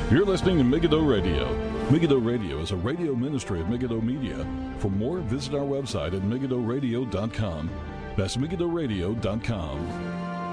You're listening to Megiddo Radio. Megiddo Radio is a radio ministry of Megiddo Media. For more, visit our website at megiddoradio.com. That's megiddoradio.com.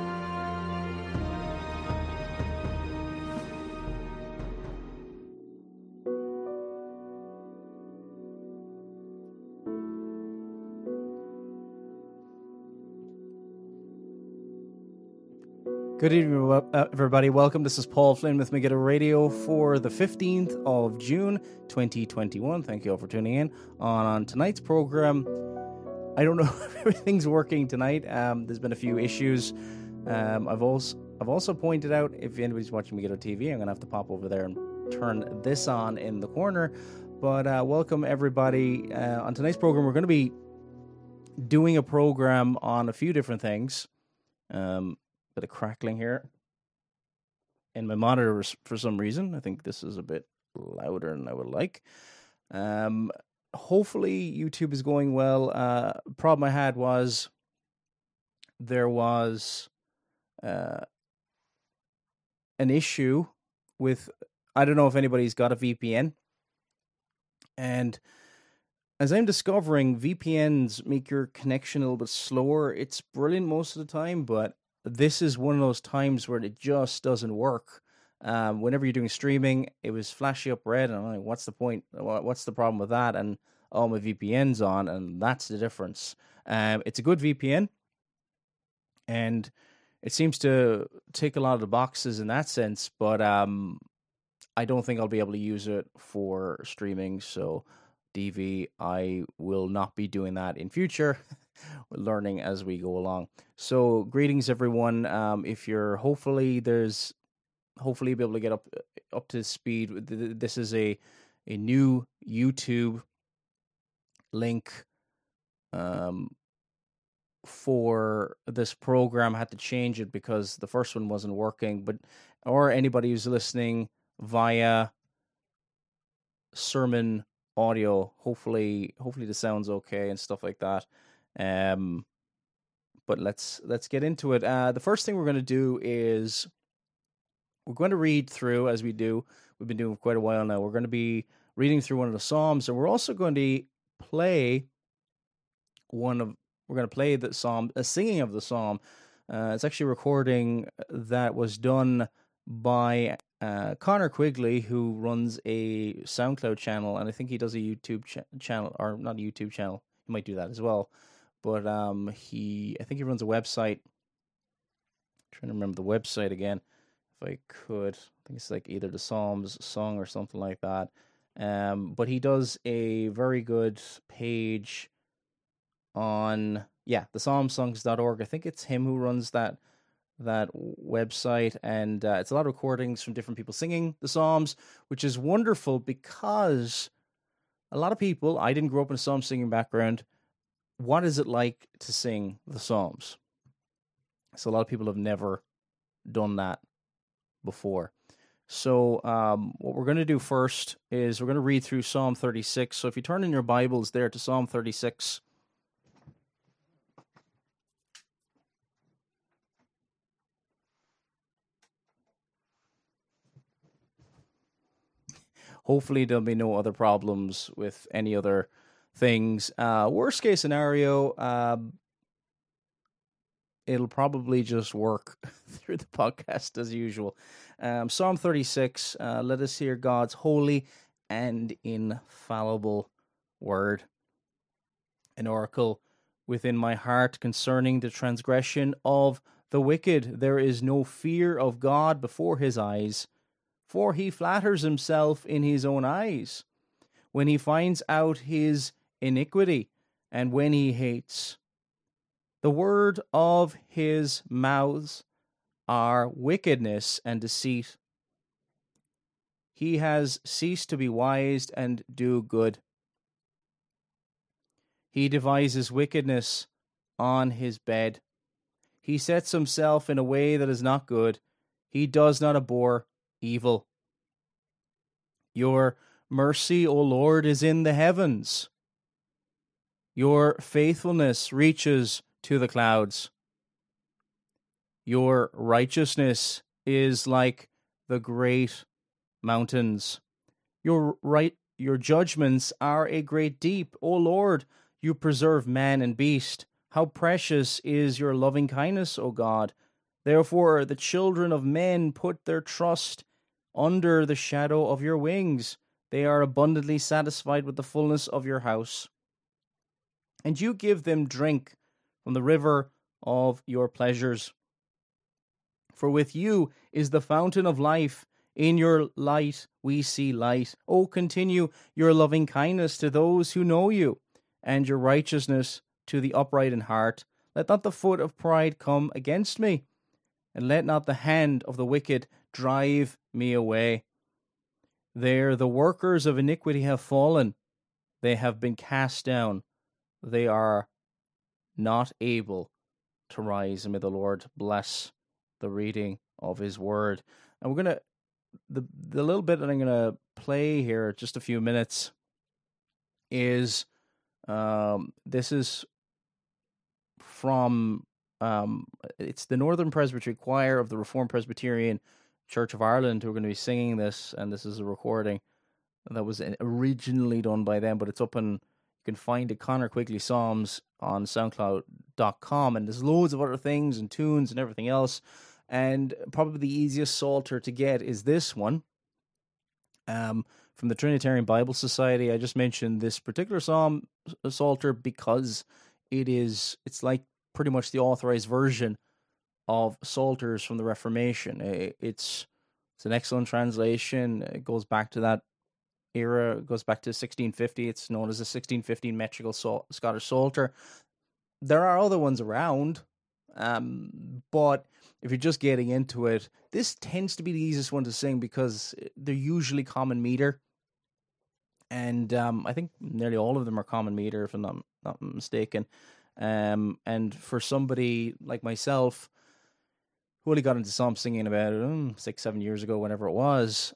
Good evening, everybody. Welcome. This is Paul Flynn with Megiddo Radio for the 15th of June, 2021. Thank you all for tuning in. On tonight's program, I don't know if everything's working tonight. There's been a few issues. I've also pointed out, if anybody's watching Megiddo TV, I'm going to have to pop over there and turn this on in the corner. But welcome, everybody. On tonight's program, we're going to be doing a program on a few different things. Bit of crackling here in my monitor for some reason. I think this is a bit louder than I would like. Hopefully YouTube is going well. Problem I had was there was an issue with, I don't know if anybody's got a VPN, and as I'm discovering, VPNs make your connection a little bit slower. It's brilliant most of the time, but this is one of those times where it just doesn't work. Whenever you're doing streaming, it was flashy up red, and I'm like, what's the point? What's the problem with that? And all my VPN's on, and that's the difference. It's a good VPN, and it seems to tick a lot of the boxes in that sense, but I don't think I'll be able to use it for streaming, so DV, I will not be doing that in future. We're learning as we go along. So greetings, everyone. If you're hopefully be able to get up to speed. This is a new YouTube link for this program. I had to change it because the first one wasn't working. Or anybody who's listening via sermon audio, hopefully the sound's okay and stuff like that. But let's get into it. The first thing we're going to do is we're going to read through, as we do. We've been doing for quite a while now. We're going to be reading through one of the Psalms, and we're also going to play the Psalm, a singing of the Psalm. It's actually a recording that was done by Connor Quigley, who runs a SoundCloud channel, and I think he does a YouTube channel, or not a YouTube channel. He might do that as well. But I think he runs a website. I'm trying to remember the website again, if I could. I think it's like either the Psalms Song or something like that. But he does a very good page on the psalmsongs.org. I think it's him who runs that website, and it's a lot of recordings from different people singing the Psalms, which is wonderful because a lot of people, I didn't grow up in a psalm singing background. What is it like to sing the Psalms? So a lot of people have never done that before. So what we're going to do first is we're going to read through Psalm 36. So if you turn in your Bibles there to Psalm 36, hopefully there'll be no other problems with any other things. Worst case scenario, it'll probably just work through the podcast as usual. Psalm 36, let us hear God's holy and infallible word. An oracle within my heart concerning the transgression of the wicked. There is no fear of God before his eyes, for he flatters himself in his own eyes. When he finds out his iniquity, and when he hates, the word of his mouths are wickedness and deceit. He has ceased to be wise and do good. He devises wickedness on his bed. He sets himself in a way that is not good. He does not abhor evil. Your mercy, O Lord, is in the heavens. Your faithfulness reaches to the clouds. Your righteousness is like the great mountains. Your judgments are a great deep. O Lord, you preserve man and beast. How precious is your loving kindness, O God. Therefore the children of men put their trust under the shadow of your wings. They are abundantly satisfied with the fullness of your house. And you give them drink from the river of your pleasures. For with you is the fountain of life. In your light we see light. O continue your loving kindness to those who know you, and your righteousness to the upright in heart. Let not the foot of pride come against me, and let not the hand of the wicked drive me away. There the workers of iniquity have fallen. They have been cast down. They are not able to rise. And may the Lord bless the reading of his word. And we're going to, the little bit that I'm going to play here, just a few minutes, is, this is from, it's the Northern Presbytery Choir of the Reformed Presbyterian Church of Ireland who are going to be singing this, and this is a recording that was originally done by them, but it's up on, you can find it, Conor Quigley Psalms, on SoundCloud.com, and there's loads of other things and tunes and everything else, and probably the easiest Psalter to get is this one, from the Trinitarian Bible Society. I just mentioned this particular Psalter because it's like pretty much the authorized version of Psalters from the Reformation. It's an excellent translation. It goes back to that era. It goes back to 1650. It's known as the 1615 metrical Scottish Psalter. There are other ones around, but if you're just getting into it, this tends to be the easiest one to sing because they're usually common meter. And I think nearly all of them are common meter, if I'm not mistaken. And for somebody like myself, who only got into psalm singing about 6-7 years ago, whenever it was,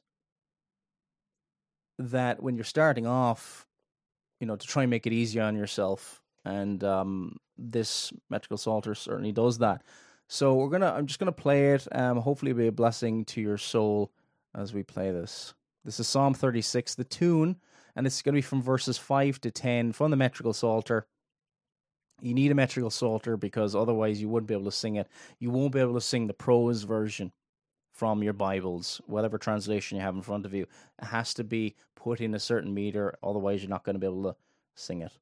that when you're starting off, to try and make it easier on yourself, and this metrical psalter certainly does that. So I'm just gonna play it. Hopefully, it'll be a blessing to your soul as we play this. This is Psalm 36, the tune, and it's going to be from verses 5 to 10 from the metrical psalter. You need a metrical psalter because otherwise you wouldn't be able to sing it. You won't be able to sing the prose version from your Bibles, whatever translation you have in front of you. It has to be put in a certain meter, otherwise you're not going to be able to sing it.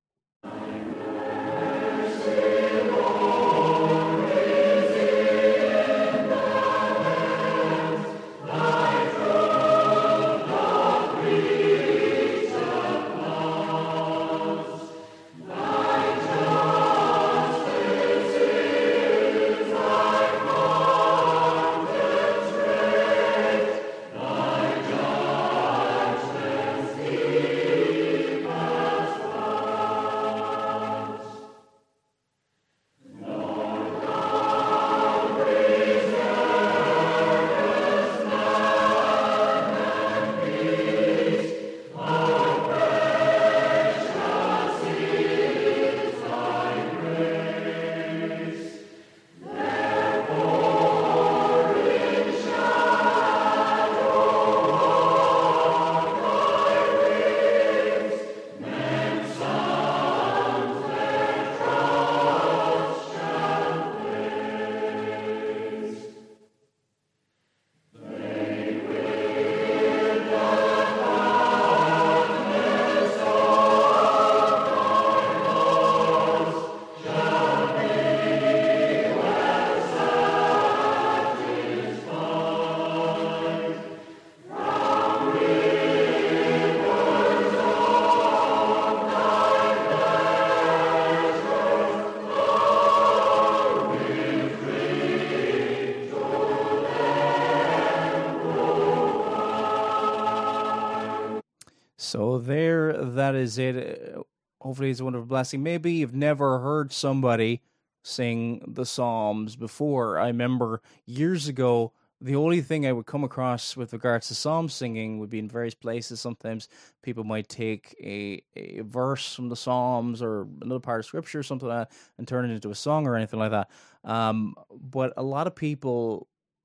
So that is it. Hopefully it's a wonderful blessing. Maybe you've never heard somebody sing the Psalms before. I remember years ago, the only thing I would come across with regards to psalm singing would be in various places. Sometimes people might take a verse from the Psalms or another part of Scripture or something like that and turn it into a song or anything like that. But a lot of people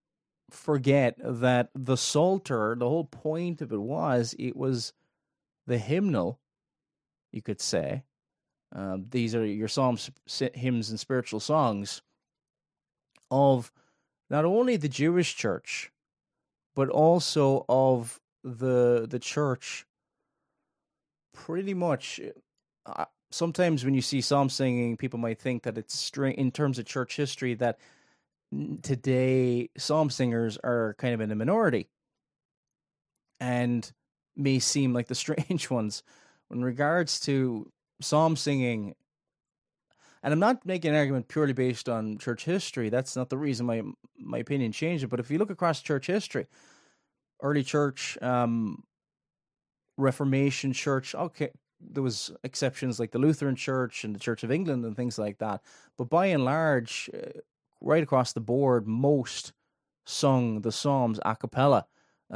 forget that the Psalter, the whole point of it was the hymnal, you could say. These are your psalms, hymns, and spiritual songs of not only the Jewish church, but also of the church. Pretty much, sometimes when you see psalm singing, people might think that it's in terms of church history that today psalm singers are kind of in a minority and may seem like the strange ones. In regards to psalm singing, and I'm not making an argument purely based on church history, that's not the reason my opinion changed, but if you look across church history, early church, Reformation church, okay, there was exceptions like the Lutheran Church and the Church of England and things like that, but by and large, right across the board, most sung the Psalms a cappella.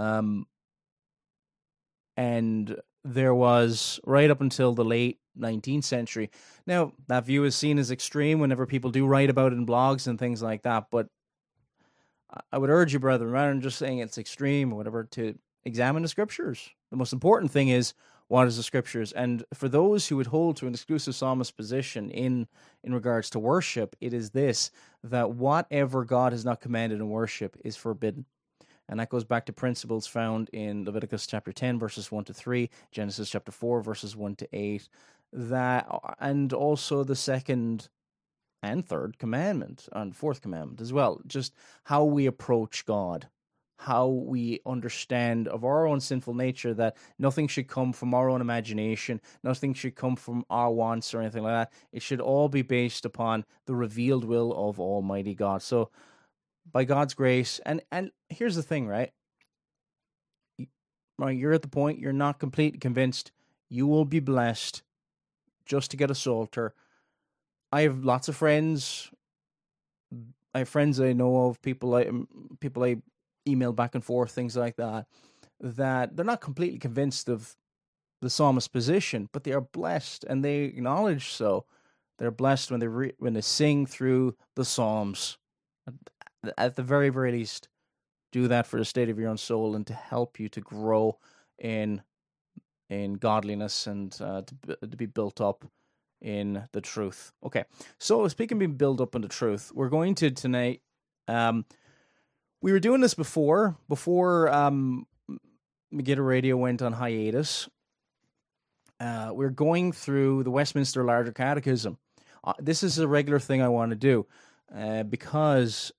And there was, right up until the late 19th century. Now, that view is seen as extreme whenever people do write about it in blogs and things like that, but I would urge you, brethren, rather than just saying it's extreme or whatever, to examine the scriptures. The most important thing is, what is the scriptures? And for those who would hold to an exclusive psalmist position in regards to worship, it is this, that whatever God has not commanded in worship is forbidden. And that goes back to principles found in Leviticus chapter 10, verses 1 to 3, Genesis chapter 4, verses 1 to 8, and also the second and third commandment, and fourth commandment as well, just how we approach God, how we understand of our own sinful nature, that nothing should come from our own imagination, nothing should come from our wants or anything like that. It should all be based upon the revealed will of Almighty God. So, by God's grace, and here's the thing, right? You're at the point, you're not completely convinced, you will be blessed just to get a Psalter. I have lots of friends. I have friends I know of, people I email back and forth, things like that, that they're not completely convinced of the psalmist's position, but they are blessed, and they acknowledge so. They're blessed when they sing through the Psalms. At the very, very least, do that for the state of your own soul and to help you to grow in godliness and to be built up in the truth. Okay, so speaking of being built up in the truth, we're going to tonight. We were doing this before Megiddo Radio went on hiatus. We're going through the Westminster Larger Catechism. This is a regular thing I want to do because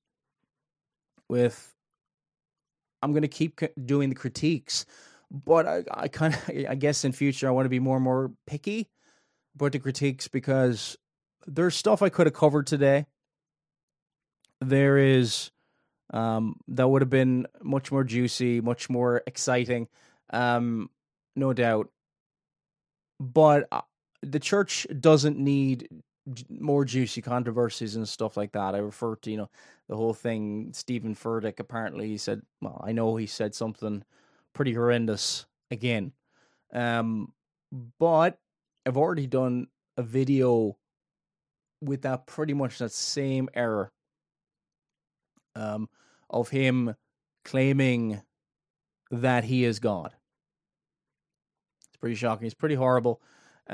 I'm going to keep doing the critiques, but I guess in future I want to be more and more picky about the critiques, because there's stuff I could have covered today. There is that would have been much more juicy, much more exciting, no doubt. But the church doesn't need more juicy controversies and stuff like that. I refer to, the whole thing, Stephen Furtick, apparently he said, well, I know he said something pretty horrendous again. But I've already done a video with that, pretty much that same error, of him claiming that he is God. It's pretty shocking. It's pretty horrible.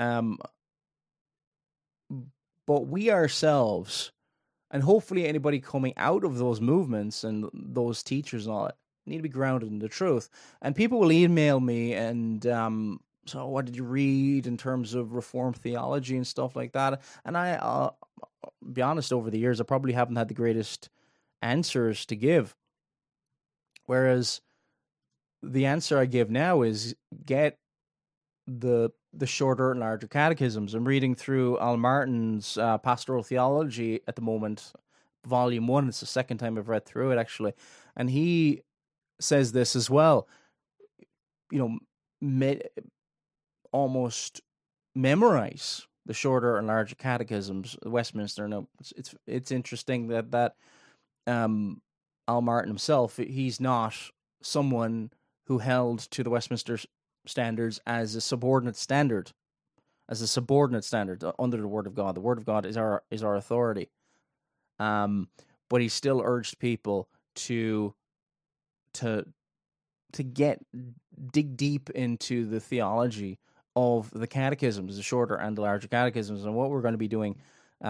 But we ourselves, and hopefully anybody coming out of those movements and those teachers and all that, need to be grounded in the truth. And people will email me and, so what did you read in terms of Reformed theology and stuff like that? And I'll be honest, over the years, I probably haven't had the greatest answers to give. Whereas the answer I give now is get the shorter and larger catechisms. I'm reading through Al Martin's Pastoral Theology at the moment, Volume 1. It's the second time I've read through it, actually. And he says this as well. Almost memorize the shorter and larger catechisms, Westminster. Now, it's interesting that Al Martin himself, he's not someone who held to the Westminster standards as a subordinate standard under the Word of God. The Word of God is our authority. But he still urged people to to dig deep into the theology of the catechisms, the shorter and the larger catechisms, and what we're going to be doing.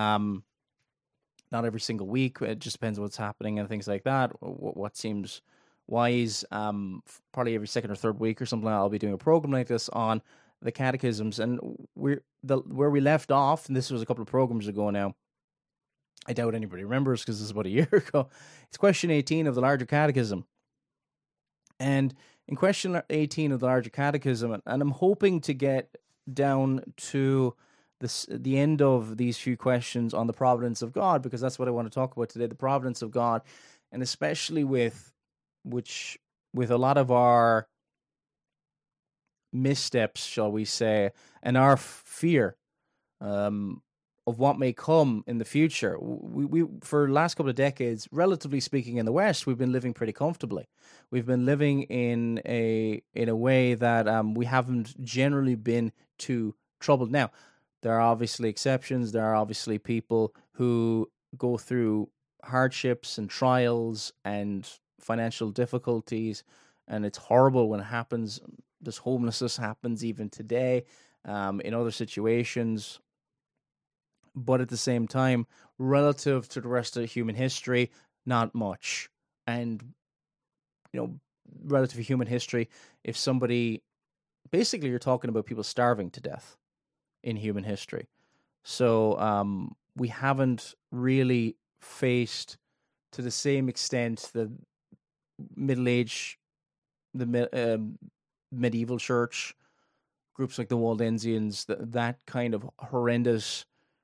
Not every single week. It just depends on what's happening and things like that. What seems wise. Probably every second or third week or something like that, I'll be doing a program like this on the catechisms. And where we left off, and this was a couple of programs ago now. I doubt anybody remembers because this is about a year ago. It's question 18 of the larger catechism. And in question 18 of the larger catechism, and I'm hoping to get down to the end of these few questions on the providence of God, because that's what I want to talk about today, the providence of God, and especially with a lot of our missteps, shall we say, and our fear of what may come in the future. We for the last couple of decades, relatively speaking, in the West, we've been living pretty comfortably. We've been living in a way that we haven't generally been too troubled. Now, there are obviously exceptions. There are obviously people who go through hardships and trials and financial difficulties, and it's horrible when it happens. This homelessness happens even today in other situations. But at the same time, relative to the rest of human history, not much. And, relative to human history, if somebody, basically you're talking about people starving to death in human history. So we haven't really faced to the same extent the Middle Age, the medieval church, groups like the Waldensians, that kind of horrendous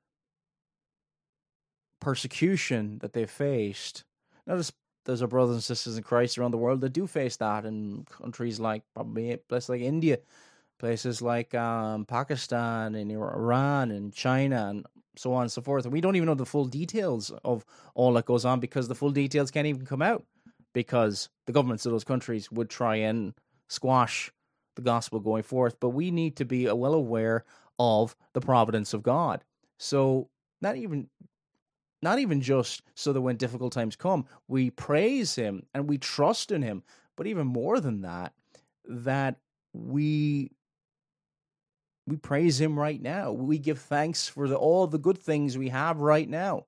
persecution that they faced. Notice there's our brothers and sisters in Christ around the world that do face that in countries like probably places like India, places like Pakistan and Iran and China and so on and so forth. And we don't even know the full details of all that goes on, because the full details can't even come out, because the governments of those countries would try and squash the gospel going forth. But we need to be well aware of the providence of God. So not even just so that when difficult times come, we praise him and we trust in him, but even more than that, that we praise him right now. We give thanks for all the good things we have right now.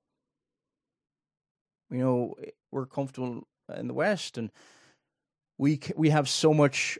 We're comfortable in the West, and we have so much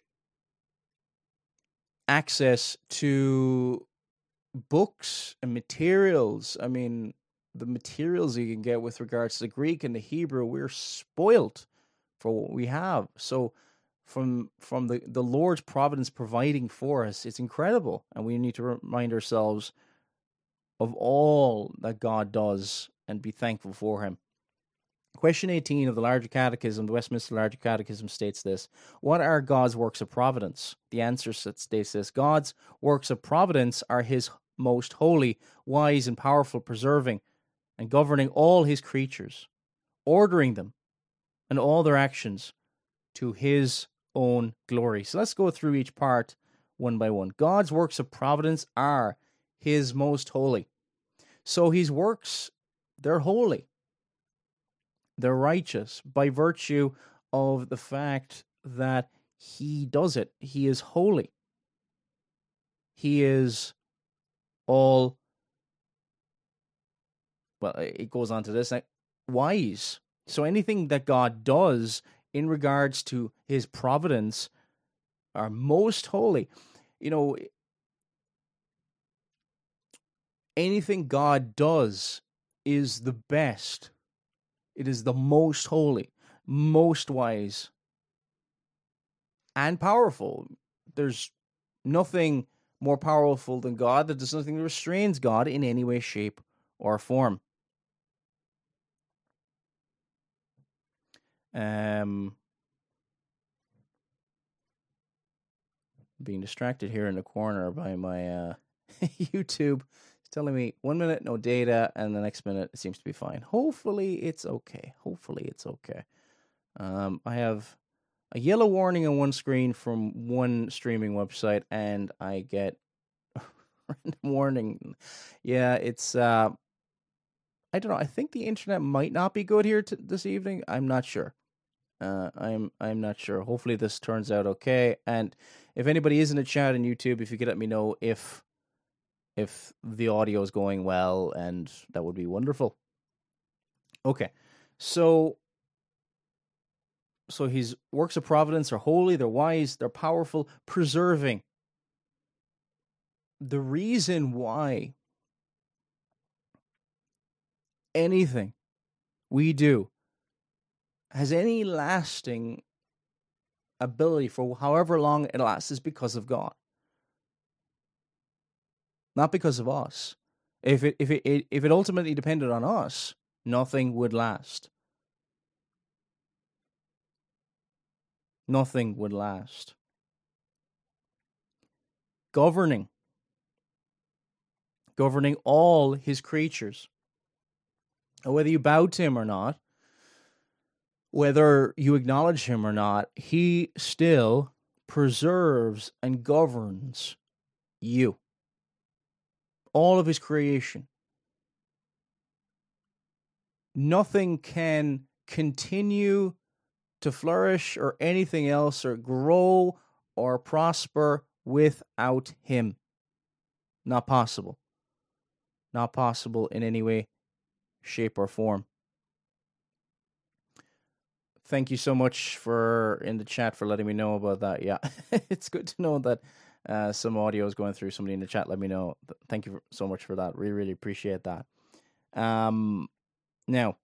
access to books and materials. I mean, the materials you can get with regards to the Greek and the Hebrew, we're spoiled for what we have. So from the Lord's providence providing for us, it's incredible. And we need to remind ourselves of all that God does and be thankful for him. Question 18 of the Larger Catechism, the Westminster Larger Catechism, states this: what are God's works of providence? The answer states this: God's works of providence are his most holy, wise, and powerful preserving and governing all his creatures, ordering them and all their actions to his own glory. So let's go through each part one by one. God's works of providence are his most holy. So his works, they're holy. They're righteous by virtue of the fact that he does it. He is holy. He is all, well, it goes on to this, wise. So anything that God does in regards to his providence are most holy. Anything God does is the best. It is the most holy, most wise, and powerful. There's nothing more powerful than God. There's nothing that restrains God in any way, shape, or form. Being distracted here in the corner by my YouTube. It's telling me 1 minute, no data, and the next minute it seems to be fine. Hopefully it's okay. I have a yellow warning on one screen from one streaming website, and I get a random warning. Yeah, it's I don't know. I think the internet might not be good here this evening. I'm not sure. I'm not sure. Hopefully this turns out okay. And if anybody is in the chat on YouTube, if you could let me know if the audio is going well, and that would be wonderful. Okay, so his works of providence are holy, they're wise, they're powerful, preserving. The reason why anything we do has any lasting ability for however long it lasts is because of God, not because of us. If it ultimately depended on us, nothing would last. Nothing would last. Governing all his creatures. Whether you bow to him or not, whether you acknowledge him or not, he still preserves and governs you. All of his creation. Nothing can continue to flourish or anything else or grow or prosper without him. Not possible. Not possible in any way, shape, or form. Thank you so much in the chat for letting me know about that. Yeah, it's good to know that some audio is going through. Somebody in the chat let me know. Thank you so much for that. Really, really appreciate that. Now,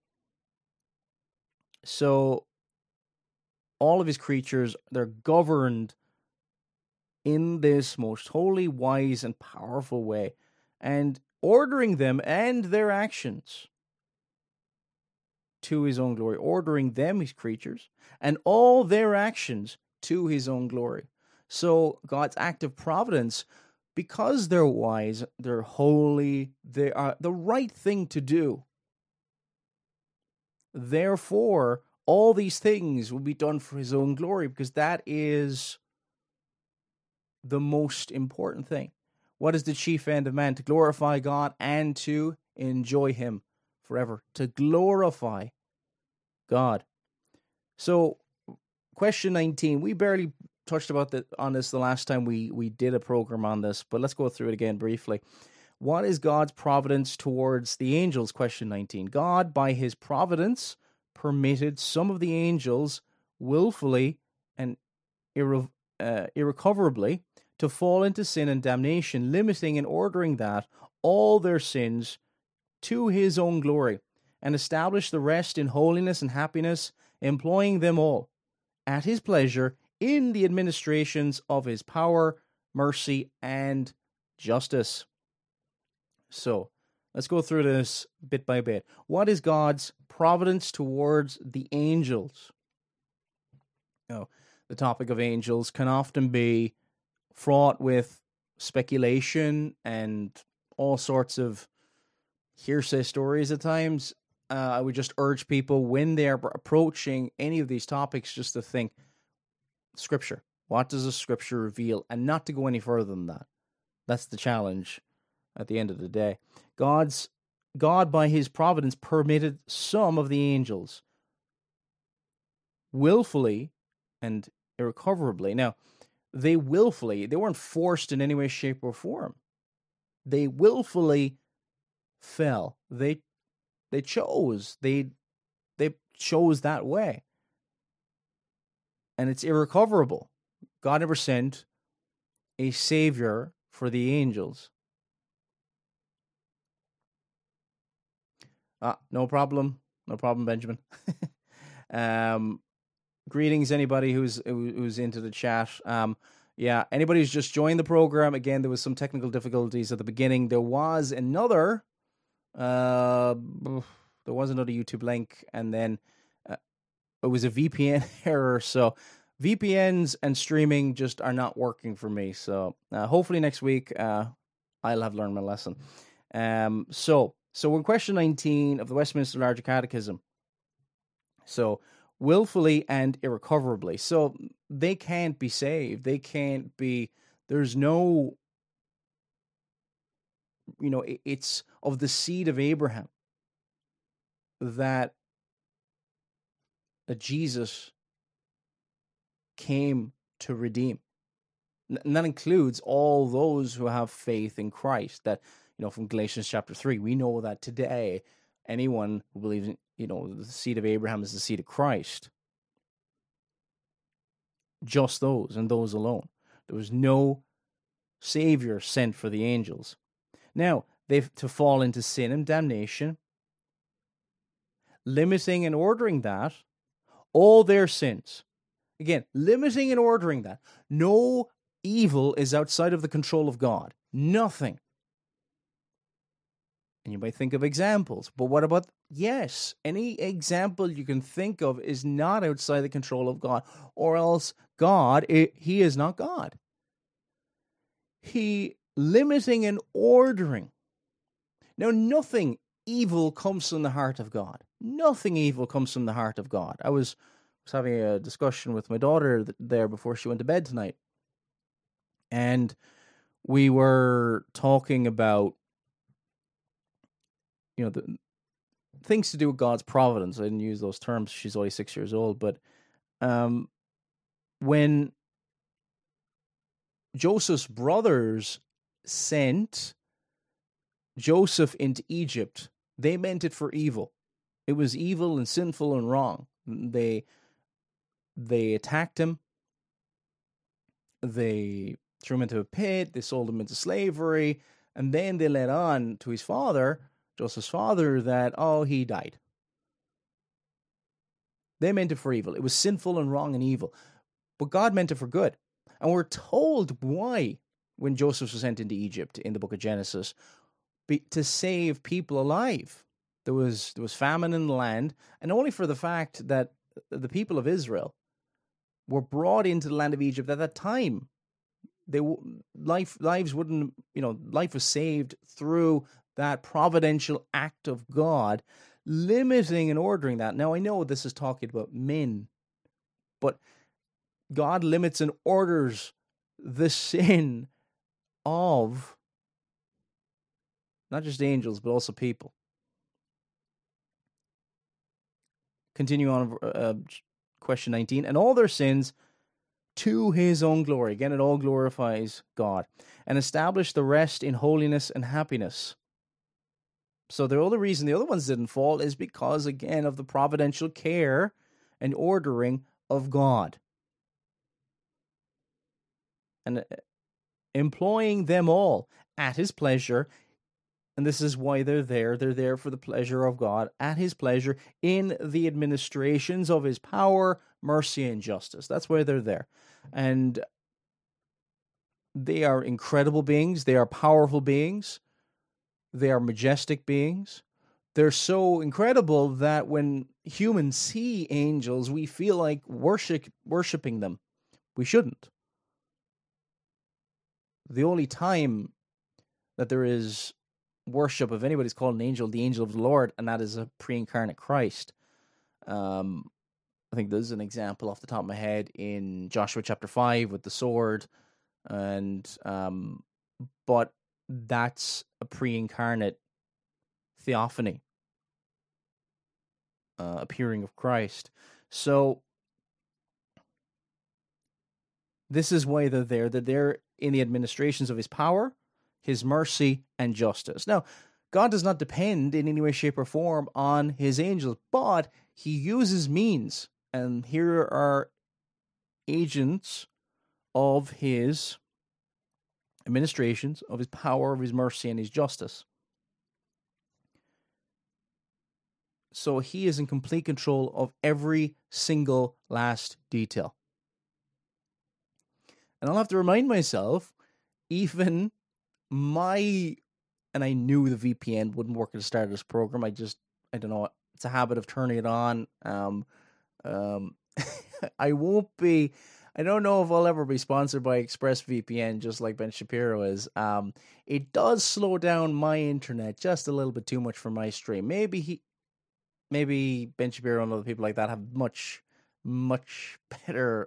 so all of his creatures, they're governed in this most holy, wise, and powerful way, and ordering them and their actions to his own glory, ordering them, his creatures, and all their actions to his own glory. So God's active providence, because they're wise, they're holy, they are the right thing to do. Therefore, all these things will be done for his own glory, because that is the most important thing. What is the chief end of man? To glorify God and to enjoy him forever. To glorify God. So, question 19. We barely touched on this the last time we did a program on this, but let's go through it again briefly. What is God's providence towards the angels? Question 19. God, by his providence, permitted some of the angels willfully and irrecoverably to fall into sin and damnation, limiting and ordering that all their sins to his own glory, and establish the rest in holiness and happiness, employing them all at his pleasure in the administrations of his power, mercy, and justice. So, let's go through this bit by bit. What is God's providence towards the angels? Oh, the topic of angels can often be fraught with speculation and all sorts of hearsay stories at times. I would just urge people, when they are approaching any of these topics, just to think Scripture. What does the Scripture reveal? And not to go any further than that. That's the challenge at the end of the day. God, by his providence, permitted some of the angels willfully and irrecoverably. Now, they weren't forced in any way, shape, or form. They willfully fell. They chose. They chose that way. And it's irrecoverable. God never sent a savior for the angels. No problem. No problem, Benjamin. Greetings, anybody who's into the chat. Yeah, anybody who's just joined the program, again, there was some technical difficulties at the beginning. There was another YouTube link, and then it was a VPN error. So VPNs and streaming just are not working for me. So hopefully next week I'll have learned my lesson. So in question 19 of the Westminster Larger Catechism. So willfully and irrecoverably. So they can't be saved. They can't be, there's no, it's of the seed of Abraham that Jesus came to redeem. And that includes all those who have faith in Christ. That, from Galatians chapter 3, we know that today, anyone who believes in, the seed of Abraham is the seed of Christ. Just those and those alone. There was no Savior sent for the angels. Now, they've to fall into sin and damnation, limiting and ordering that, all their sins. Again, limiting and ordering that. No evil is outside of the control of God. Nothing. And you might think of examples, but what about, yes, any example you can think of is not outside the control of God, or else God, he is not God. He limiting and ordering. Now, nothing evil comes from the heart of God. Nothing evil comes from the heart of God. I was having a discussion with my daughter there before she went to bed tonight. And we were talking about, the things to do with God's providence. I didn't use those terms. She's only 6 years old. But when Joseph's brothers sent Joseph into Egypt, they meant it for evil. It was evil and sinful and wrong. They attacked him. They threw him into a pit. They sold him into slavery. And then they let on to his father, Joseph's father, that, he died. They meant it for evil. It was sinful and wrong and evil. But God meant it for good. And we're told why when Joseph was sent into Egypt in the book of Genesis, to save people alive. There was famine in the land, and only for the fact that the people of Israel were brought into the land of Egypt at that time. Life was saved through that providential act of God, limiting and ordering that. Now, I know this is talking about men, but God limits and orders the sin of not just angels, but also people. Continue on, question 19. And all their sins to his own glory. Again, it all glorifies God. And establish the rest in holiness and happiness. So the only reason the other ones didn't fall is because, again, of the providential care and ordering of God. And employing them all at his pleasure. And this is why they're there. They're there for the pleasure of God, at his pleasure, in the administrations of his power, mercy, and justice. That's why they're there. And they are incredible beings. They are powerful beings. They are majestic beings. They're so incredible that when humans see angels, we feel like worshiping them. We shouldn't. The only time that there is worship of anybody's called an angel, the angel of the Lord, and that is a pre-incarnate Christ. I think there's an example off the top of my head in Joshua chapter 5 with the sword, and but that's a pre-incarnate theophany, appearing of Christ. So this is why they're there. They're there in the administrations of his power, his mercy, and justice. Now, God does not depend in any way, shape, or form on his angels, but he uses means. And here are agents of his administrations, of his power, of his mercy, and his justice. So he is in complete control of every single last detail. And I'll have to remind myself, even and I knew the VPN wouldn't work at the start of this program. I don't know, it's a habit of turning it on. I don't know if I'll ever be sponsored by ExpressVPN, just like Ben Shapiro is. It does slow down my internet just a little bit too much for my stream. Maybe Ben Shapiro and other people like that have much better,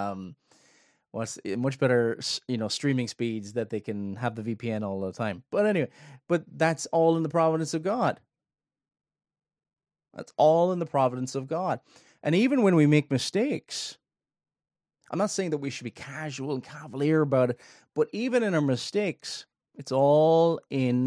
streaming speeds that they can have the VPN all the time. But anyway, that's all in the providence of God. That's all in the providence of God. And even when we make mistakes, I'm not saying that we should be casual and cavalier about it, but even in our mistakes, it's all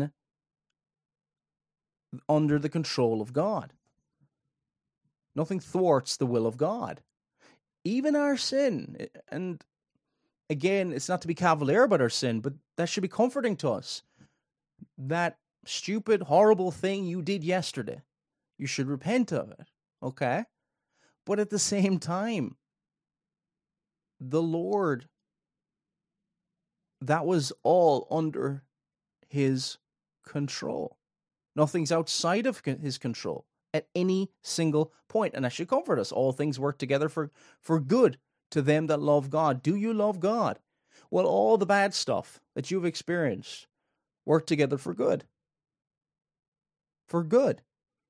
under the control of God. Nothing thwarts the will of God. Even our sin. And again, it's not to be cavalier about our sin, but that should be comforting to us. That stupid, horrible thing you did yesterday, you should repent of it, okay? But at the same time, the Lord, that was all under his control. Nothing's outside of his control at any single point. And that should comfort us. All things work together for good to them that love God. Do you love God? Well, all the bad stuff that you've experienced work together for good. For good.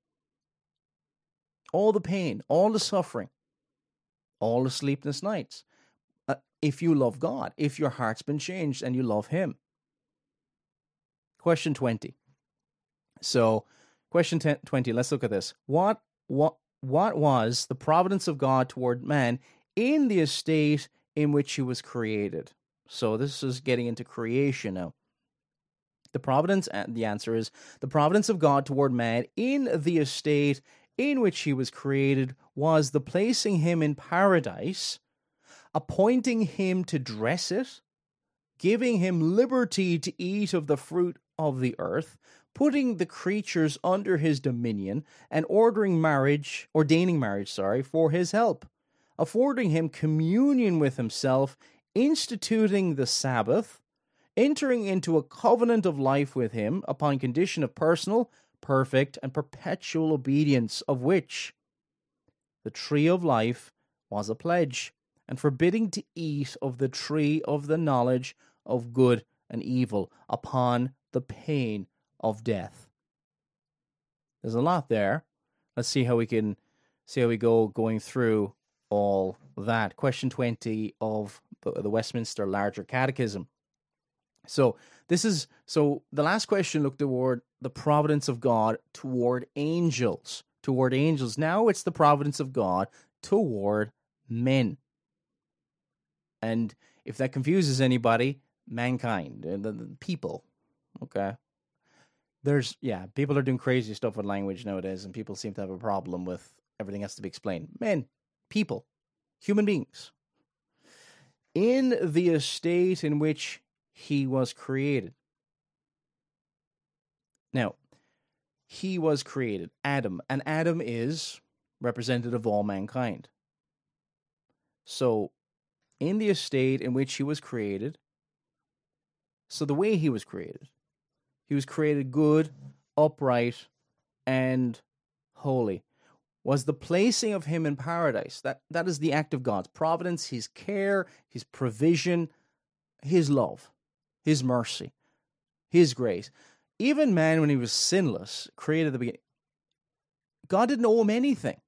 All the pain, all the suffering, all the sleepless nights. If you love God, if your heart's been changed and you love him. Question 20. So, question 20, let's look at this. What was the providence of God toward man in the estate in which he was created? So this is getting into creation now. The providence, and the answer is, the providence of God toward man in the estate in which he was created was the placing him in paradise, appointing him to dress it, giving him liberty to eat of the fruit of the earth, putting the creatures under his dominion, and ordaining marriage for his help, affording him communion with himself, instituting the Sabbath, entering into a covenant of life with him upon condition of personal, perfect, and perpetual obedience, of which the tree of life was a pledge, and forbidding to eat of the tree of the knowledge of good and evil upon the pain of death. There's a lot there. Let's see how we go going through all that. Question 20 of the Westminster Larger Catechism. So the last question looked toward the providence of God toward angels. Now it's the providence of God toward men. And if that confuses anybody, mankind, the people, okay? People are doing crazy stuff with language nowadays, and people seem to have a problem with everything has to be explained. Men, people, human beings. In the estate in which he was created. Now, he was created, Adam, and Adam is representative of all mankind. So, in the estate in which he was created, so the way he was created good, upright, and holy, was the placing of him in paradise. That is the act of God's providence, his care, his provision, his love, his mercy, his grace. Even man, when he was sinless, created at the beginning, God didn't owe him anything.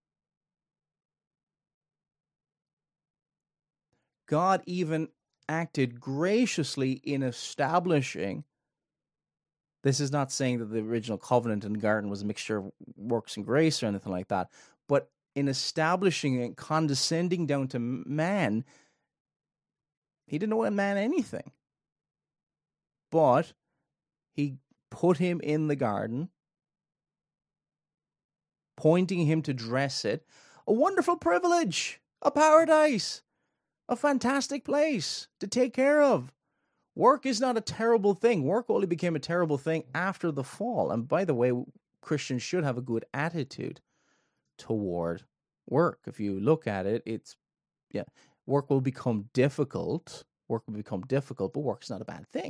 God even acted graciously in establishing. This is not saying that the original covenant in the garden was a mixture of works and grace or anything like that, but in establishing and condescending down to man, he didn't owe man anything. But he put him in the garden, pointing him to dress it. A wonderful privilege, a paradise, a fantastic place to take care of. Work is not a terrible thing. Work only became a terrible thing after the fall. And by the way, Christians should have a good attitude toward work. If you look at it, work will become difficult. But work's not a bad thing.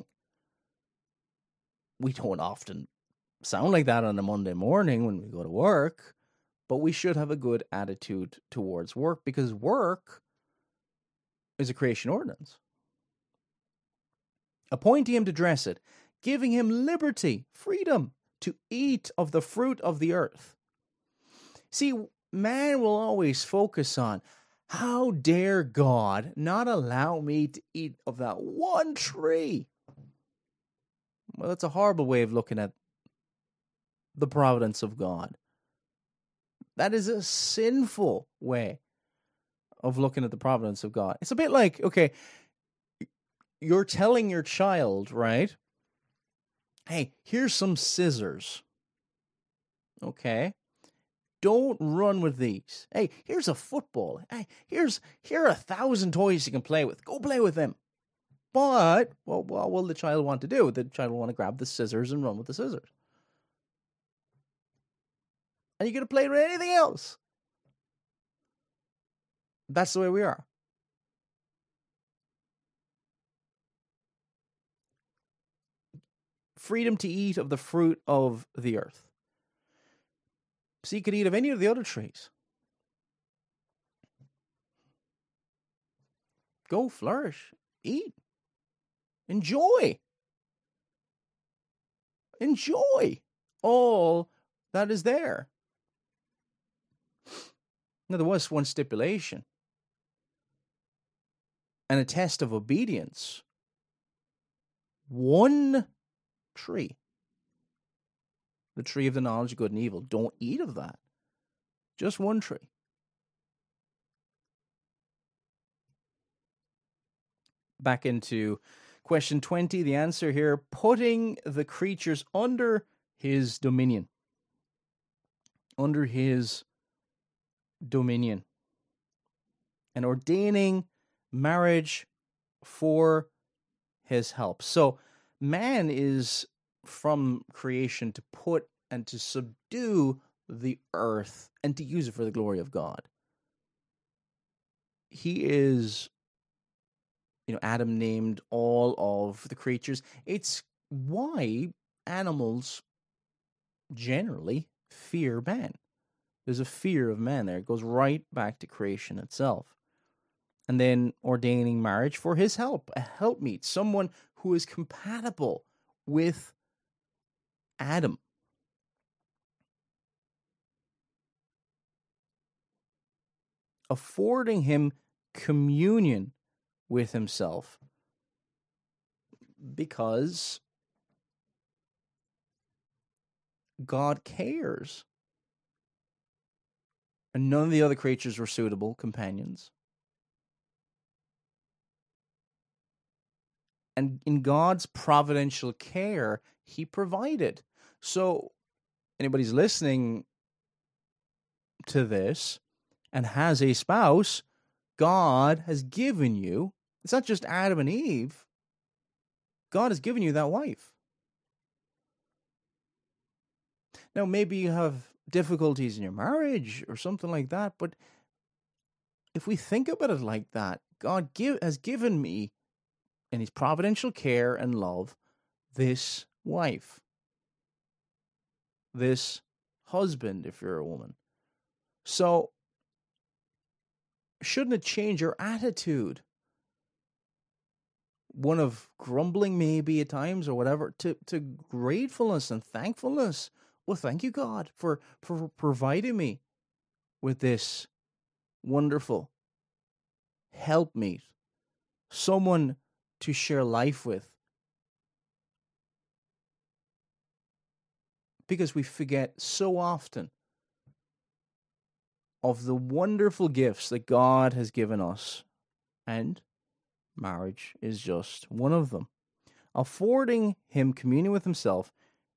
We don't often sound like that on a Monday morning when we go to work, but we should have a good attitude towards work, because work is a creation ordinance. Appointing him to dress it, giving him liberty, freedom to eat of the fruit of the earth. See, man will always focus on, how dare God not allow me to eat of that one tree? Well, that's a horrible way of looking at the providence of God. That is a sinful way of looking at the providence of God. It's a bit like, okay, you're telling your child, right? Hey, here's some scissors. Okay. Don't run with these. Hey, here's a football. Hey, here are 1,000 toys you can play with. Go play with them. But what will the child want to do? The child will want to grab the scissors and run with the scissors. And you're going to play with anything else. That's the way we are. Freedom to eat of the fruit of the earth. So you could eat of any of the other trees. Go flourish. Eat. Enjoy. Enjoy all that is there. Now, there was one stipulation and a test of obedience. One tree. The tree of the knowledge of good and evil. Don't eat of that. Just one tree. Back into question 20, the answer here, putting the creatures under his dominion. Under his dominion. And ordaining marriage for his help. So man is from creation to put and to subdue the earth and to use it for the glory of God. He is, Adam named all of the creatures. It's why animals generally fear man. There's a fear of man there. It goes right back to creation itself. And then ordaining marriage for his help, a helpmeet, someone who is compatible with Adam. Affording him communion with himself. Because God cares. And none of the other creatures were suitable companions. And in God's providential care, he provided. So, anybody's listening to this and has a spouse, God has given you, it's not just Adam and Eve, God has given you that wife. Now, maybe you have difficulties in your marriage or something like that, but if we think about it like that, God has given me, in his providential care and love, this wife, this husband, if you're a woman. So, shouldn't it change your attitude? One of grumbling maybe at times or whatever, to gratefulness and thankfulness. Well, thank you, God, for providing me with this wonderful helpmeet, someone to share life with. Because we forget so often of the wonderful gifts that God has given us. And marriage is just one of them. Affording him communion with himself.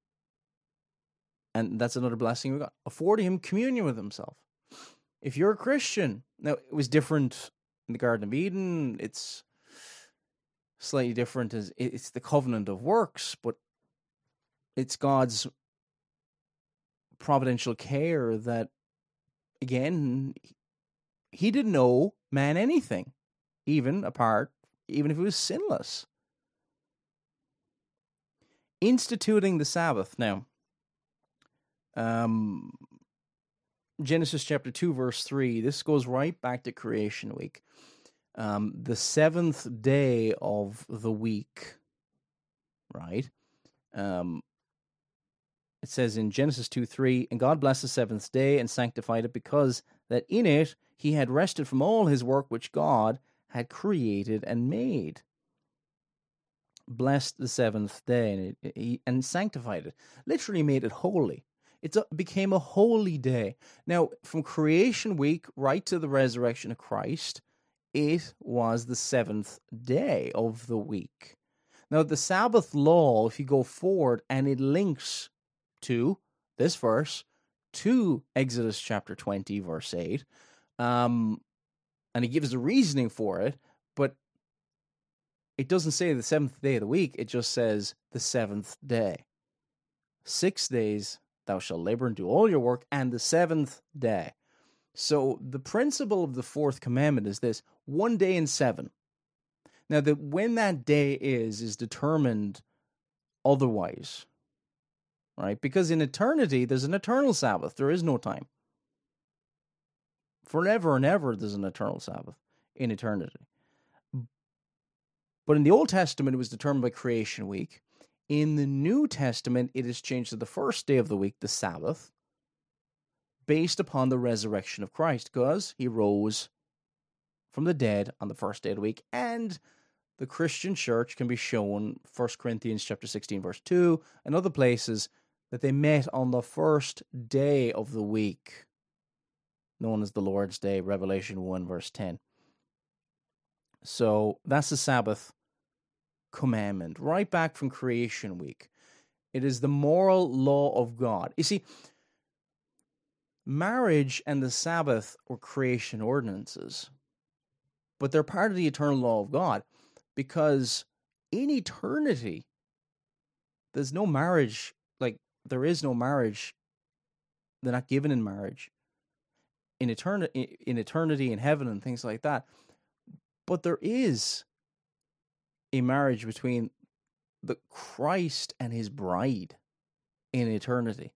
And that's another blessing we got. Affording him communion with himself. If you're a Christian, now it was different in the Garden of Eden. It's slightly different as it's the covenant of works, but it's God's providential care that, again, he didn't owe man anything, even if he was sinless. Instituting the Sabbath. Now, Genesis chapter 2, verse 3, this goes right back to creation week. The seventh day of the week, right? It says in Genesis 2:3, and God blessed the seventh day and sanctified it, because that in it he had rested from all his work which God had created and made. Blessed the seventh day and sanctified it. Literally made it holy. It became a holy day. Now, from creation week right to the resurrection of Christ, it was the seventh day of the week. Now, the Sabbath law, if you go forward, and it links to this verse, to Exodus chapter 20, verse 8, and it gives the reasoning for it, but it doesn't say the seventh day of the week, it just says the seventh day. 6 days thou shalt labor and do all your work, and the seventh day. So the principle of the fourth commandment is this: 1 day in 7. Now, when that day is determined otherwise, right? Because in eternity, there's an eternal Sabbath. There is no time. Forever and ever, there's an eternal Sabbath in eternity. But in the Old Testament, it was determined by creation week. In the New Testament, it is changed to the first day of the week, the Sabbath, based upon the resurrection of Christ, because he rose from the dead on the first day of the week. And the Christian church can be shown, 1 Corinthians chapter 16, verse 2, and other places, that they met on the first day of the week, known as the Lord's Day, Revelation 1, verse 10. So that's the Sabbath commandment, right back from creation week. It is the moral law of God. You see, marriage and the Sabbath were creation ordinances, but they're part of the eternal law of God, because in eternity, there's no marriage, like there is no marriage. They're not given in marriage in eternity, in heaven and things like that. But there is a marriage between the Christ and his bride in eternity.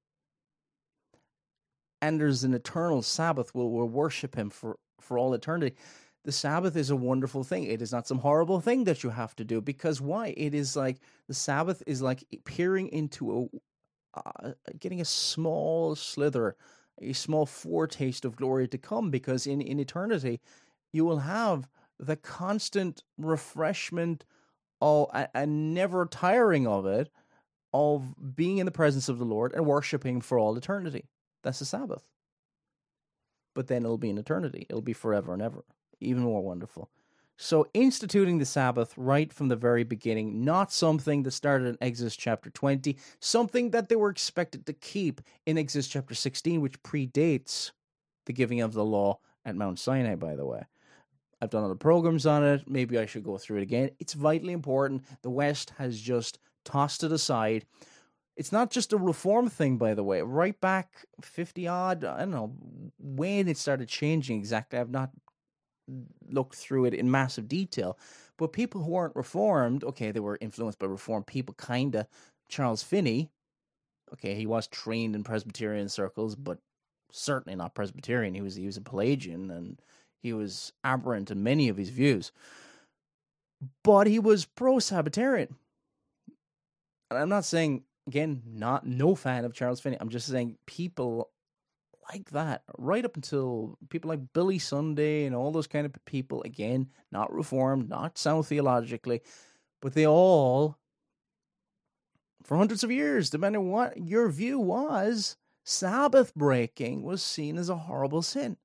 And there's an eternal Sabbath where we'll worship him for all eternity. The Sabbath is a wonderful thing. It is not some horrible thing that you have to do. Because why? It is like, the Sabbath is like peering into getting a small slither, a small foretaste of glory to come. Because in eternity, you will have the constant refreshment and never tiring of it, of being in the presence of the Lord and worshiping for all eternity. That's the Sabbath. But then it'll be in eternity. It'll be forever and ever. Even more wonderful. So instituting the Sabbath right from the very beginning, not something that started in Exodus chapter 20, something that they were expected to keep in Exodus chapter 16, which predates the giving of the law at Mount Sinai, by the way. I've done other programs on it. Maybe I should go through it again. It's vitally important. The West has just tossed it aside. It's not just a reform thing, by the way. Right back 50-odd, I don't know when it started changing exactly. I've not looked through it in massive detail. But people who weren't reformed, okay, they were influenced by reformed people, kind of. Charles Finney, okay, he was trained in Presbyterian circles, but certainly not Presbyterian. He was a Pelagian, and he was aberrant in many of his views. But he was pro-Sabbatarian. And I'm not saying, again, no fan of Charles Finney. I'm just saying people like that, right up until people like Billy Sunday and all those kind of people, again, not reformed, not sound theologically, but they all, for hundreds of years, depending on what your view was, Sabbath breaking was seen as a horrible sin.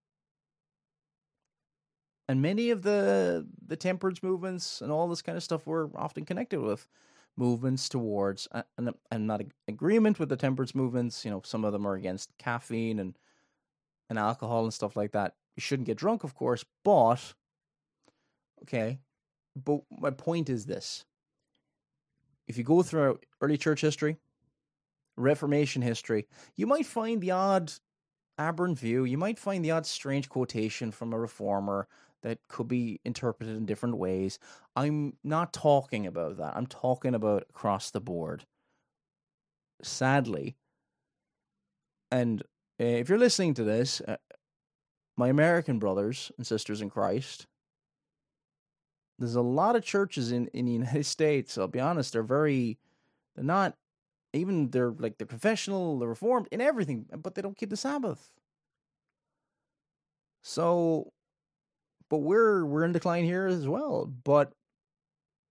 And many of the temperance movements and all this kind of stuff were often connected with movements towards, and I'm not in agreement with the temperance movements. You know, some of them are against caffeine and alcohol and stuff like that. You shouldn't get drunk, of course, but, okay, but my point is this. If you go through early church history, Reformation history, you might find the odd aberrant view, you might find the odd strange quotation from a reformer that could be interpreted in different ways. I'm not talking about that. I'm talking about across the board. Sadly, and if you're listening to this, my American brothers and sisters in Christ, there's a lot of churches in the United States, I'll be honest, they're not, even they're professional, they're reformed in everything, but they don't keep the Sabbath. So, but we're in decline here as well. But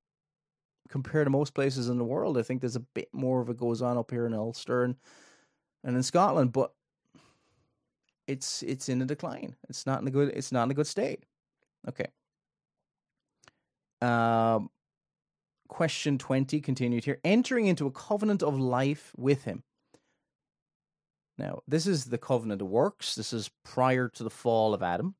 compared to most places in the world, I think there's a bit more of it goes on up here in Ulster. And and in Scotland, but it's in a decline. It's not in a good state. Okay. Question 20 continued here. Entering into a covenant of life with him. Now, this is the covenant of works. This is prior to the fall of Adam.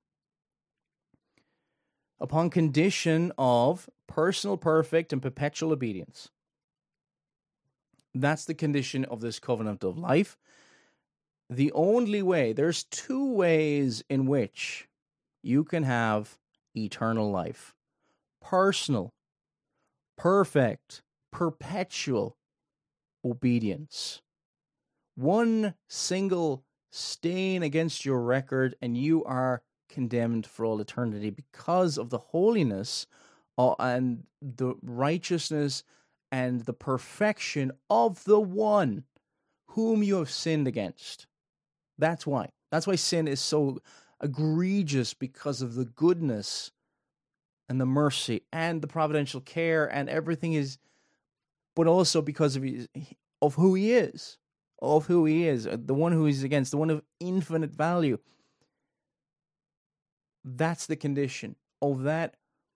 Upon condition of personal, perfect, and perpetual obedience. That's the condition of this covenant of life. The only way, there's two ways in which you can have eternal life. Personal, perfect, perpetual obedience. One single stain against your record and you are condemned for all eternity because of the holiness and the righteousness and the perfection of the one whom you have sinned against. That's why. That's why sin is so egregious, because of the goodness and the mercy and the providential care and everything is, but also because of who he is, the one who he's against, the one of infinite value. That's the condition of that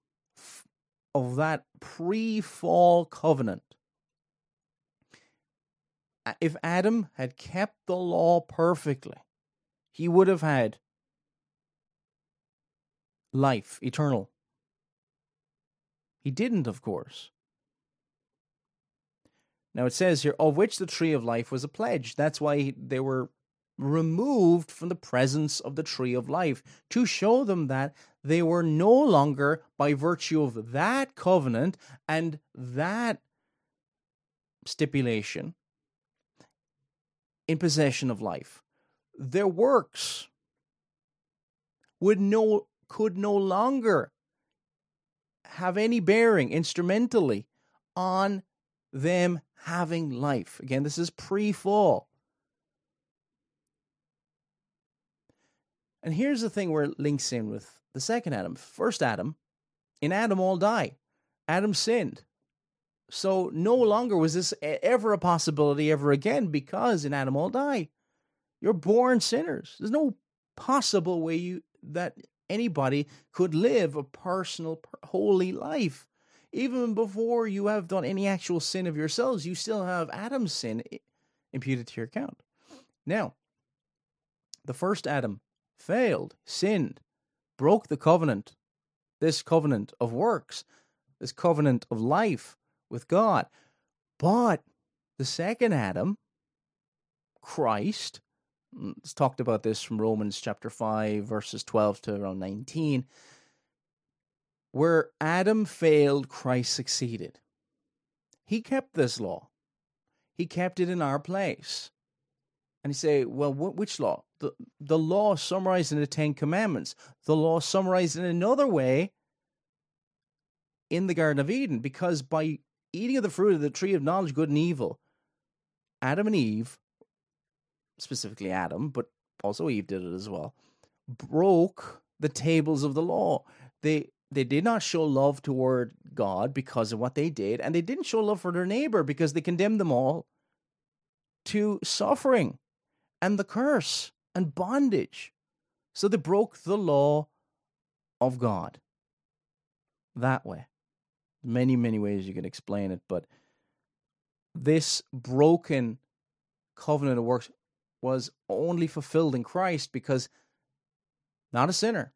pre-fall covenant. If Adam had kept the law perfectly, he would have had life, eternal. He didn't, of course. Now it says here, of which the tree of life was a pledge. That's why they were removed from the presence of the tree of life, to show them that they were no longer, by virtue of that covenant and that stipulation, in possession of life. Their works could no longer have any bearing instrumentally on them having life. Again, this is pre-fall. And here's the thing where it links in with the second Adam. First Adam, in Adam all die. Adam sinned. So no longer was this ever a possibility ever again, because in Adam all die. You're born sinners. There's no possible way that anybody could live a personal, holy life. Even before you have done any actual sin of yourselves, you still have Adam's sin imputed to your account. Now, the first Adam failed, sinned, broke the covenant, this covenant of works, this covenant of life with God. But the second Adam, Christ, it's talked about this from Romans chapter 5, verses 12 to around 19, where Adam failed, Christ succeeded. He kept this law. He kept it in our place. And you say, well, which law? The law summarized in the Ten Commandments. The law summarized in another way in the Garden of Eden, because by eating of the fruit of the tree of knowledge, good and evil, Adam and Eve, specifically Adam, but also Eve did it as well, broke the tables of the law. They did not show love toward God because of what they did, and they didn't show love for their neighbor because they condemned them all to suffering and the curse and bondage. So they broke the law of God that way. Many, many ways you can explain it, but this broken covenant of works was only fulfilled in Christ, because not a sinner.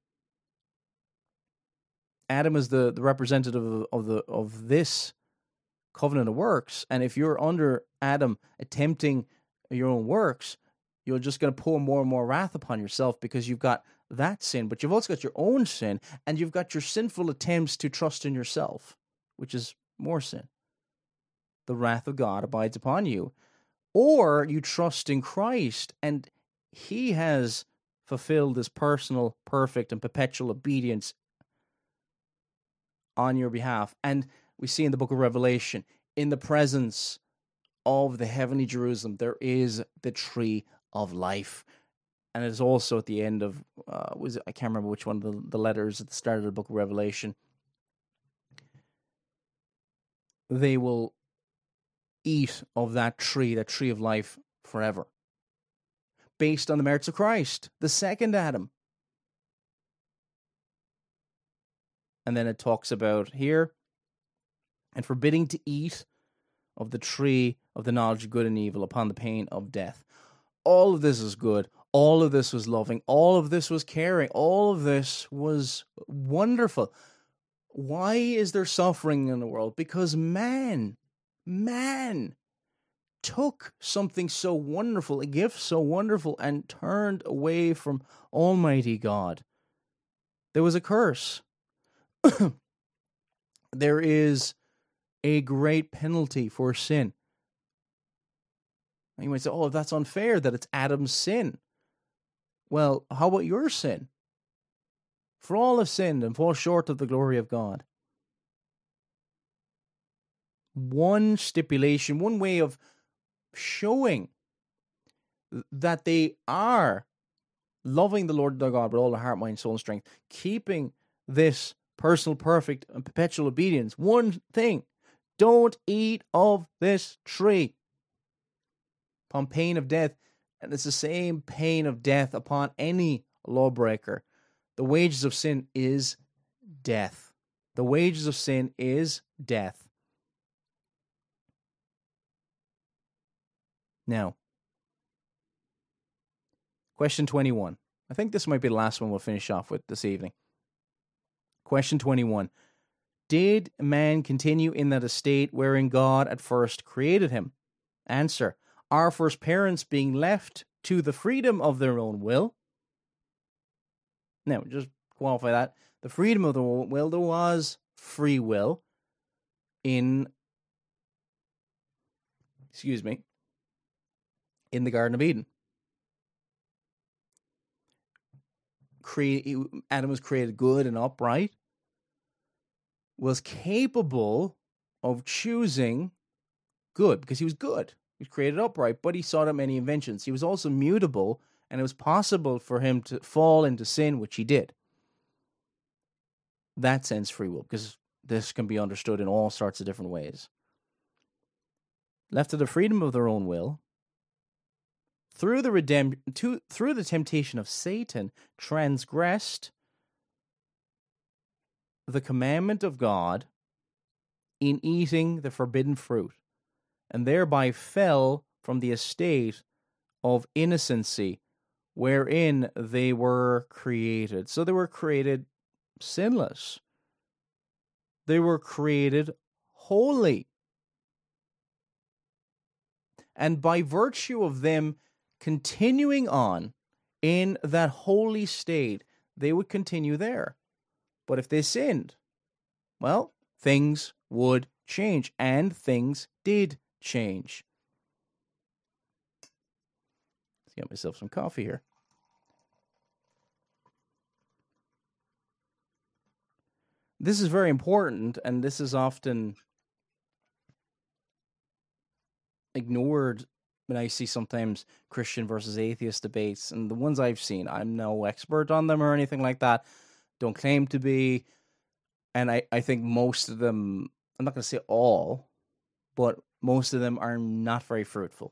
Adam is the representative of this covenant of works, and if you're under Adam attempting your own works, you're just going to pour more and more wrath upon yourself, because you've got that sin, but you've also got your own sin, and you've got your sinful attempts to trust in yourself, which is more sin. The wrath of God abides upon you. Or you trust in Christ, and he has fulfilled this personal, perfect, and perpetual obedience on your behalf. And we see in the book of Revelation, in the presence of the heavenly Jerusalem, there is the tree of life. And it is also at the end of, I can't remember which one of the letters at the start of the book of Revelation. They will eat of that tree of life forever. based on the merits of Christ, the second Adam. And then it talks about here, and forbidding to eat of the tree of the knowledge of good and evil upon the pain of death. All of this is good. All of this was loving. All of this was caring. All of this was wonderful. Why is there suffering in the world? Because man took something so wonderful, a gift so wonderful, and turned away from Almighty God. There was a curse. There is a great penalty for sin. And you might say, oh, that's unfair that it's Adam's sin. Well, how about your sin? For all have sinned and fall short of the glory of God. One stipulation, one way of showing that they are loving the Lord their God with all their heart, mind, soul, and strength, keeping this personal, perfect, and perpetual obedience. One thing, don't eat of this tree. Upon pain of death, and it's the same pain of death upon any lawbreaker. The wages of sin is death. The wages of sin is death. Now, question 21. I think this might be the last one we'll finish off with this evening. Question 21. Did man continue in that estate wherein God at first created him? Answer. Our first parents being left to the freedom of their own will. Now, just qualify that. The freedom of their own will, there was free will in the Garden of Eden. Adam was created good and upright, was capable of choosing good because he was good. He was created upright, but he sought out many inventions. He was also mutable, and it was possible for him to fall into sin, which he did. That sense free will, because this can be understood in all sorts of different ways. Left to the freedom of their own will, through the temptation of Satan, transgressed the commandment of God in eating the forbidden fruit, and thereby fell from the estate of innocency wherein they were created. So they were created sinless. They were created holy. And by virtue of them continuing on in that holy state, they would continue there. But if they sinned, well, things would change, and things did change. Let's get myself some coffee here. This is very important, and this is often ignored when I see sometimes Christian versus atheist debates, and the ones I've seen, I'm no expert on them or anything like that, don't claim to be, and I think most of them, I'm not going to say all, but most of them are not very fruitful.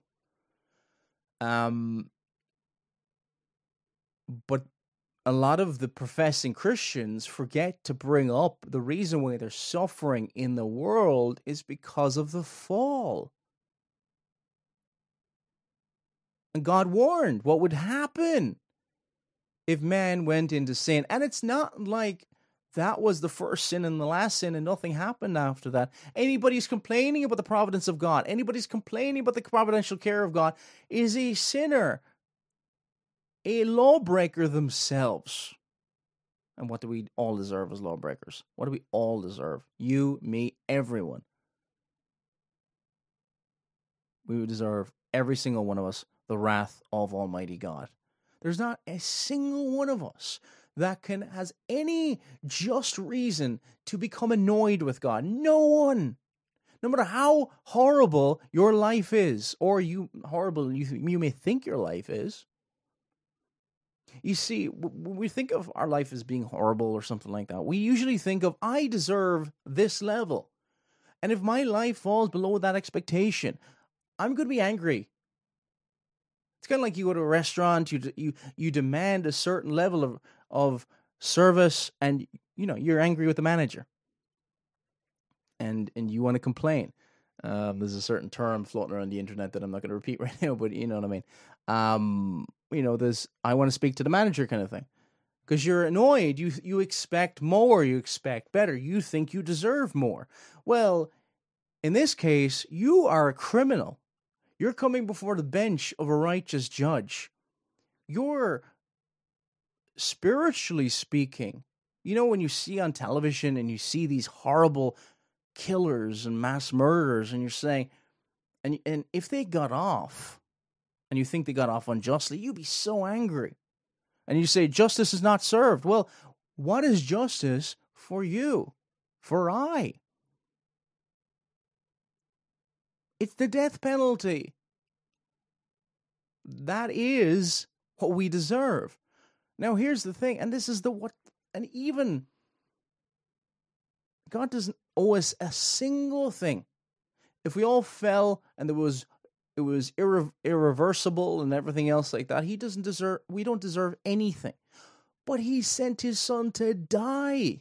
But a lot of the professing Christians forget to bring up the reason why they're suffering in the world is because of the fall. And God warned what would happen if man went into sin. And it's not like that was the first sin and the last sin and nothing happened after that. Anybody's complaining about the providence of God, anybody's complaining about the providential care of God, is a sinner, a lawbreaker themselves. And what do we all deserve as lawbreakers? What do we all deserve? You, me, everyone. We would deserve, every single one of us, the wrath of Almighty God. There's not a single one of us that has any just reason to become annoyed with God. No one. No matter how horrible your life is, or you may think your life is. You see, when we think of our life as being horrible or something like that, we usually think of, I deserve this level. And if my life falls below that expectation, I'm going to be angry. It's kind of like you go to a restaurant, you demand a certain level of service, and you're angry with the manager, and you want to complain. There's a certain term floating around the internet that I'm not going to repeat right now, but you know what I mean. There's I want to speak to the manager kind of thing. Because you're annoyed, you expect more, you expect better, you think you deserve more. Well, in this case, you are a criminal. You're coming before the bench of a righteous judge. You're, spiritually speaking, when you see on television and you see these horrible killers and mass murderers, and you're saying, and if they got off, and you think they got off unjustly, you'd be so angry. And you say, justice is not served. Well, what is justice for you? For I? It's the death penalty. That is what we deserve. Now, here's the thing, and this is and even God doesn't owe us a single thing. If we all fell and it was irreversible and everything else like that, we don't deserve anything. But he sent his son to die,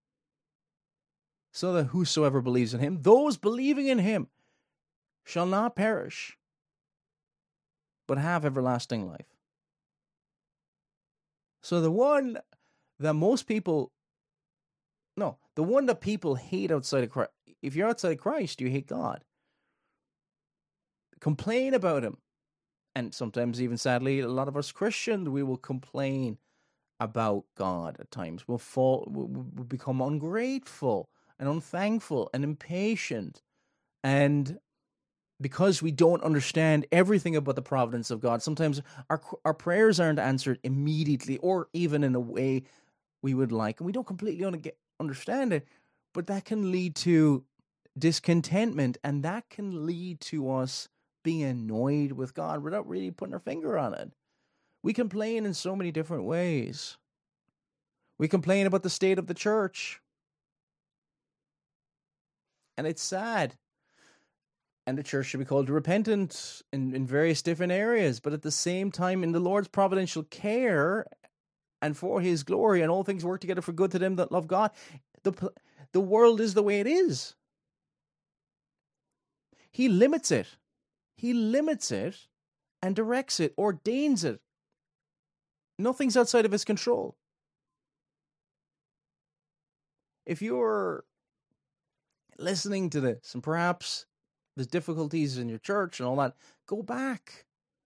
so that whosoever believes in him, those believing in him, shall not perish, but have everlasting life. So the one that people hate outside of Christ, if you're outside of Christ, you hate God. Complain about him. And sometimes, even sadly, a lot of us Christians, we will complain about God at times. We'll become ungrateful and unthankful and impatient. And because we don't understand everything about the providence of God, sometimes our prayers aren't answered immediately or even in a way we would like. And we don't completely understand it, but that can lead to discontentment, and that can lead to us being annoyed with God without really putting our finger on it. We complain in so many different ways. We complain about the state of the church. And it's sad. And the church should be called to repentance in various different areas. But at the same time, in the Lord's providential care and for his glory, and all things work together for good to them that love God, the world is the way it is. He limits it. He limits it and directs it, ordains it. Nothing's outside of his control. If you're listening to this and perhaps there's difficulties in your church and all that, go back.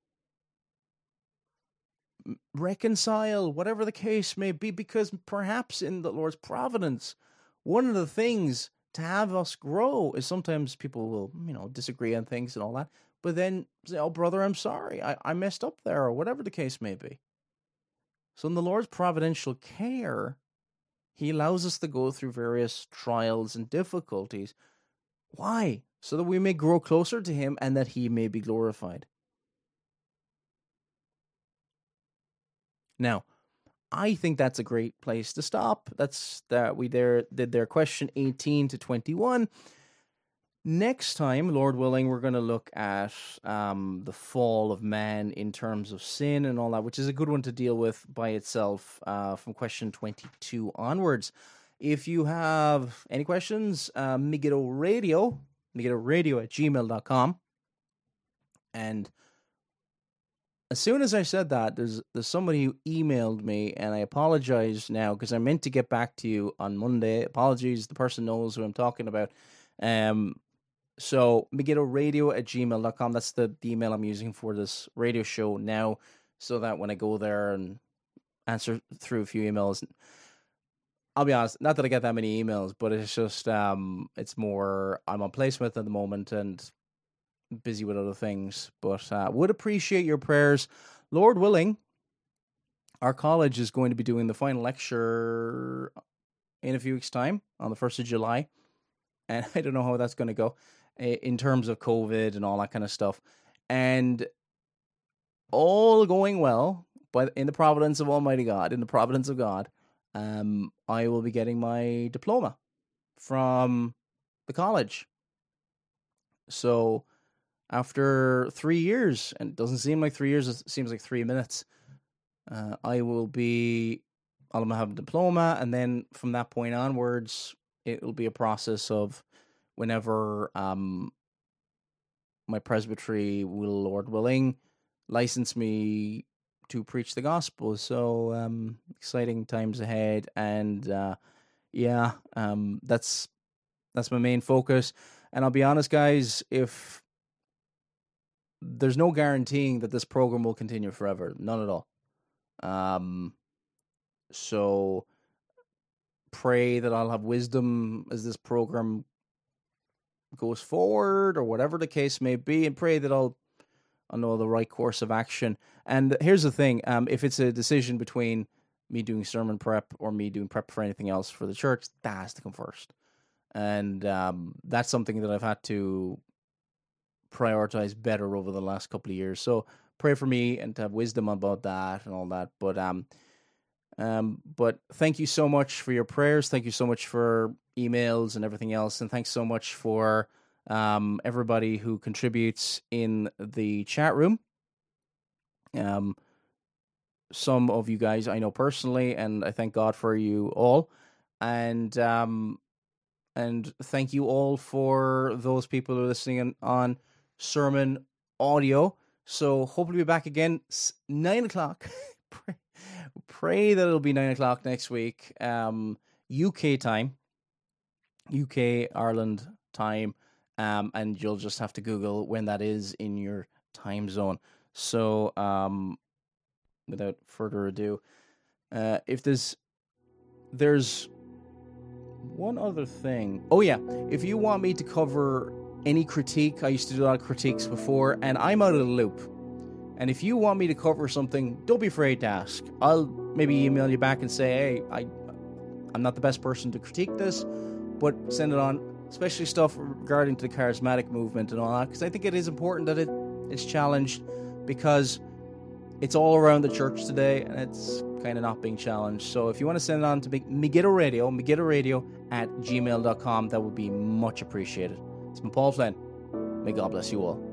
Reconcile, whatever the case may be, because perhaps in the Lord's providence, one of the things to have us grow is sometimes people will, disagree on things and all that. But then say, oh, brother, I'm sorry. I messed up there, or whatever the case may be. So in the Lord's providential care, he allows us to go through various trials and difficulties. Why? So that we may grow closer to him and that he may be glorified. Now, I think that's a great place to stop. We did their question 18 to 21. Next time, Lord willing, we're going to look at the fall of man in terms of sin and all that, which is a good one to deal with by itself from question 22 onwards. If you have any questions, Megiddo Radio at gmail.com. And as soon as I said that, there's somebody who emailed me, and I apologize now because I meant to get back to you on Monday. Apologies, the person knows who I'm talking about. So megiddoradio at gmail.com. That's the email I'm using for this radio show now, so that when I go there and answer through a few emails, I'll be honest, not that I get that many emails, but it's just, it's more, I'm on placement at the moment and busy with other things, but would appreciate your prayers. Lord willing, our college is going to be doing the final lecture in a few weeks' time on the 1st of July, and I don't know how that's going to go in terms of COVID and all that kind of stuff. And all going well, but in the providence of Almighty God, in the providence of God, I will be getting my diploma from the college. So after 3 years, and it doesn't seem like 3 years, it seems like 3 minutes, I'll have a diploma, and then from that point onwards, it'll be a process of whenever my presbytery will, Lord willing, license me to preach the gospel. So exciting times ahead, and that's my main focus. And I'll be honest, guys, if there's no guaranteeing that this program will continue forever, none at all. So pray that I'll have wisdom as this program goes forward, or whatever the case may be, and pray that I'll know the right course of action. And here's the thing, if it's a decision between me doing sermon prep or me doing prep for anything else for the church, that has to come first. And that's something that I've had to prioritize better over the last couple of years. So pray for me and to have wisdom about that and all that. But thank you so much for your prayers. Thank you so much for emails and everything else. And thanks so much for everybody who contributes in the chat room. Some of you guys I know personally, and I thank God for you all. And thank you all for those people who are listening on sermon audio. So hopefully we'll be back again 9 o'clock. Pray that it'll be 9 o'clock next week, UK time, UK Ireland time, and you'll just have to Google when that is in your time zone. So without further ado, if there's one other thing. Oh yeah, if you want me to cover any critique, I used to do a lot of critiques before, and I'm out of the loop. And if you want me to cover something, don't be afraid to ask. I'll maybe email you back and say, hey, I'm not the best person to critique this, but send it on, especially stuff regarding to the charismatic movement and all that, because I think it is important that it's challenged, because it's all around the church today, and it's kind of not being challenged. So if you want to send it on to Megiddo Radio @gmail.com, that would be much appreciated. It's been Paul Flynn. May God bless you all.